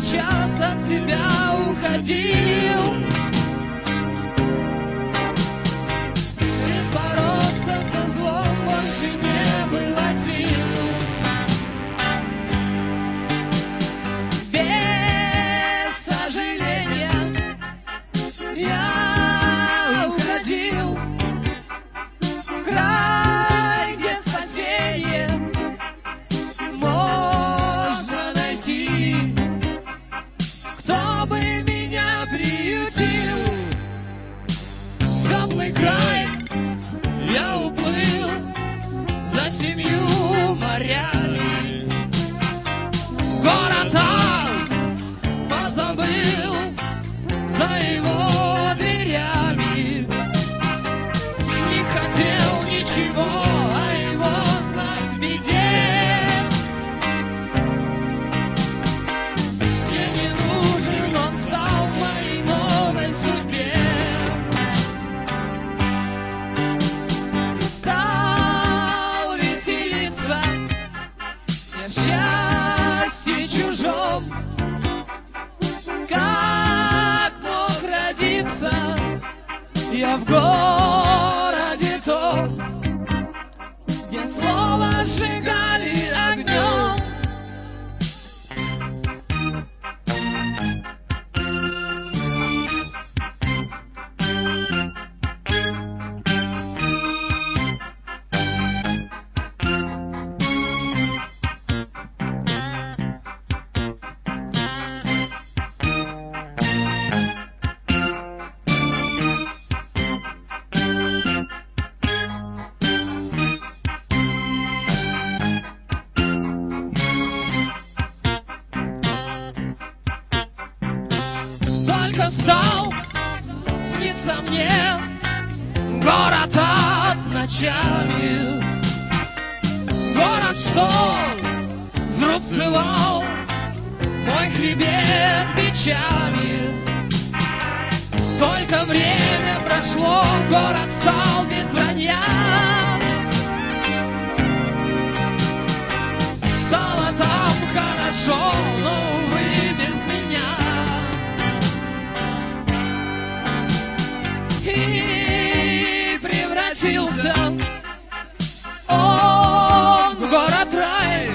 сейчас от тебя уходил. И бороться со злом больше не было сил. Без сожаления я уходил в край, где спасение можно найти. Кто бы меня приютил? В теплый край я уплыл за 7 морями. Город там позабыл за его дверями. Не хотел ничего о его знать в беде. Мне не нужен он стал в моей новой судьбе. Стал веселиться я в счастье чужом. Как мог родиться я в городе том, где слово сжигали огнем. Только стал снится мне город от ночами. Город, что зарубцевал мой хребет бичами. Только время прошло, город стал без вранья. Стало там хорошо, но, увы, без меня. И превратился он в город-рай.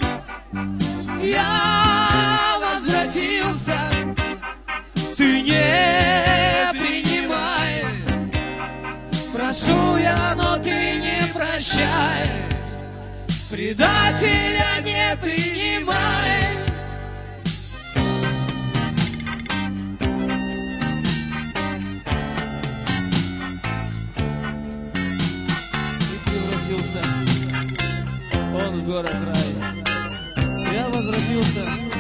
Я возвратился, ты не принимай. Прошу я, но ты не прощай. Предателя не принимай. Он в город рай. Я возвратился.